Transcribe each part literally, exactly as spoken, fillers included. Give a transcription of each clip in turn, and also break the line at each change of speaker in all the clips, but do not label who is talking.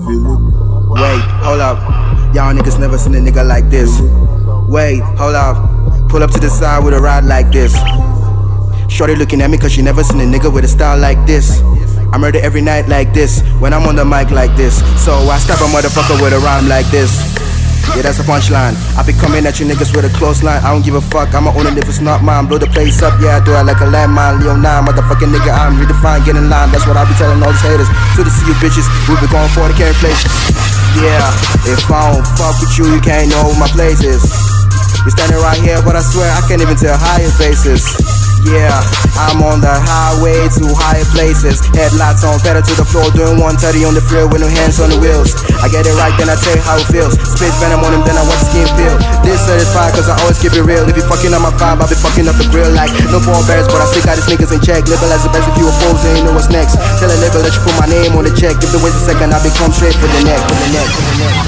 Wait, hold up. Y'all niggas never seen a nigga like this. Wait, hold up. Pull up to the side with a ride like this. Shorty looking at me cause she never seen a nigga with a style like this. I murder every night like this, when I'm on the mic like this. So I stab a motherfucker with a rhyme like this. Yeah, that's a punchline. I be coming at you niggas with a close line. I don't give a fuck, I'ma own it if it's not mine. Blow the place up, yeah, I do it like a landmine. Leo nine, motherfucking nigga, I'm redefined, get in line. That's what I be telling all these haters. To the see you bitches, we be going for the carry places. Yeah, if I don't fuck with you, you can't know where my place is. You're standing right here, but I swear I can't even tell how your faces. Yeah, I'm on the highway to higher places. Headlights on, pedal to the floor, doing one thirty on the field with no hands on the wheels. I get it right, then I tell you how it feels. Spit venom on him, then I watch his skin feel. This satisfied, cause I always keep it real. If you fucking up my vibe, I'll be fucking up the grill. Like, no ball bears, but I still got these niggas in check. Label as the best if you oppose, then you know what's next. Tell a label that you put my name on the check. Give the waste a second, I become straight for the neck, for the neck, for the neck.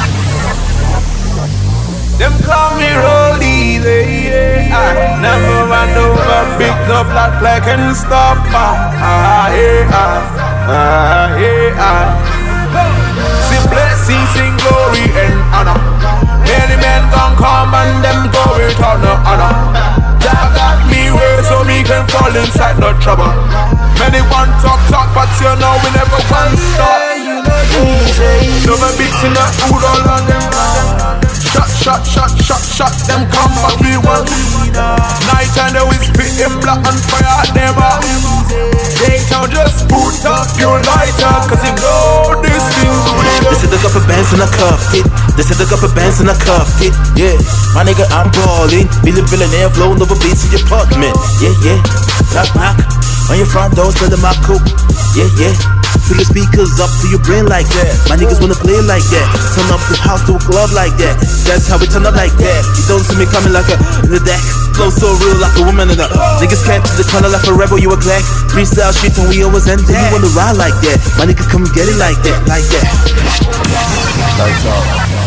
Them call me Rollie, yeah, I never run over, pick up that black and stop. Ah, yeah, ah, yeah, ah. See blessings, sing glory and honor. Many men gon' come and them go return no honor. Jah got me way so me can fall inside no trouble. Many want talk talk, but you know we never want stop. Never beating the food all on them. Shot, shot, shot, shot, shot, them come back we want. Night and they will spit in black and fire never. They can just put up your lighter, cause you know this thing's real.
They said look up a bands and I cuffed it. They said look up a bands and I cuffed it. Yeah, my nigga I'm ballin'. Billion billionaire flowing over beats in your apartment. Yeah, yeah, knock, knock on your front door, selling my coupe. Yeah, yeah. Fill the speakers up to your brain like that. My niggas wanna play like that. Turn up the house to a club like that. That's how we turn up like that. You don't see me coming like a in the deck. Flow so real like a woman in a niggas can't to the corner like a rebel. You a clack. Freestyle shit and we always end. Then you wanna ride like that. My nigga come get it like that, like that.
Lights out.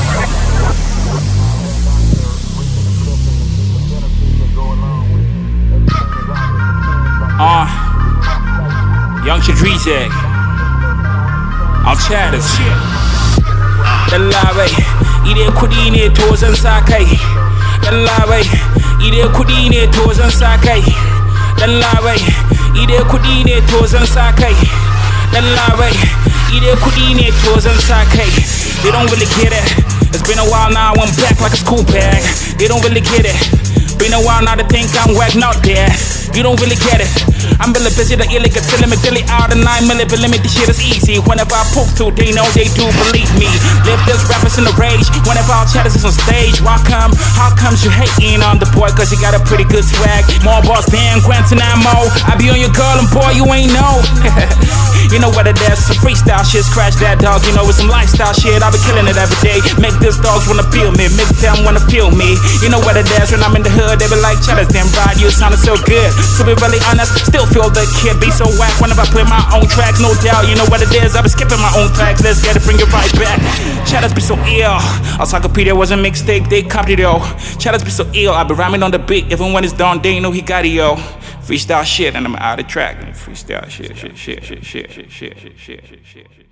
Ah, uh, Young Chadrizek. I'll chat us. Dallawai, idan kudi ne to zan sa kai. Dallawai, idan kudi ne to zan sa kai. Dallawai, idan kudi ne to zan sa kai. Dallawai, idan kudi ne to zan sa kai. They don't really get it. It's been a while now, I'm back like a school bag. They don't really get it. Been a while now, they think I'm whack, not there. You don't really get it. I'm really busy, the illicit, selling me dilly out of nine millimeter limit. This shit is easy. Whenever I poke through, they know they do believe me. Live this rappers in the rage. Whenever our chatters is on stage, why come? How comes you hating on the boy? Cause he got a pretty good swag. More boss than Guantanamo. I be on your girl and boy, you ain't know. You know what it is, some freestyle shit. Scratch that dog, you know it's some lifestyle shit. I be killing it every day. Make these dogs wanna feel me, make them wanna feel me. You know what it is, when I'm in the hood, they be like, chatters, damn right, you sounding so good. To be really honest, still feel the kid be so whack whenever I play my own tracks, no doubt. You know what it is, I be skipping my own tracks. Let's get it, bring it right back. Chatters be so ill. Encyclopedia was a mixtape, they copied it, yo. Chatters be so ill, I be rhyming on the beat. Even when it's done, they know he got it, yo. Freestyle shit, and I'm out of track. Freestyle shit, shit, shit, shit, shit, shit, shit, shit, shit, shit, shit.